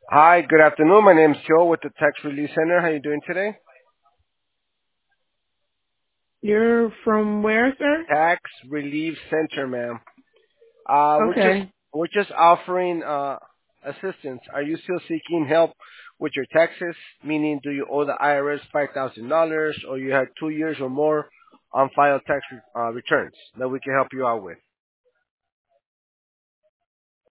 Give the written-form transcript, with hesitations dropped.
Hi, good afternoon. My name's Joe with the Tax Relief Center. How you doing today? You're from where, sir? Tax Relief Center, ma'am. Uh, we're just Okay. we're just offering assistance. Are you still seeking help with your taxes? Meaning, do you owe the IRS $5,000, or you had 2 years or more on file tax returns that we can help you out with?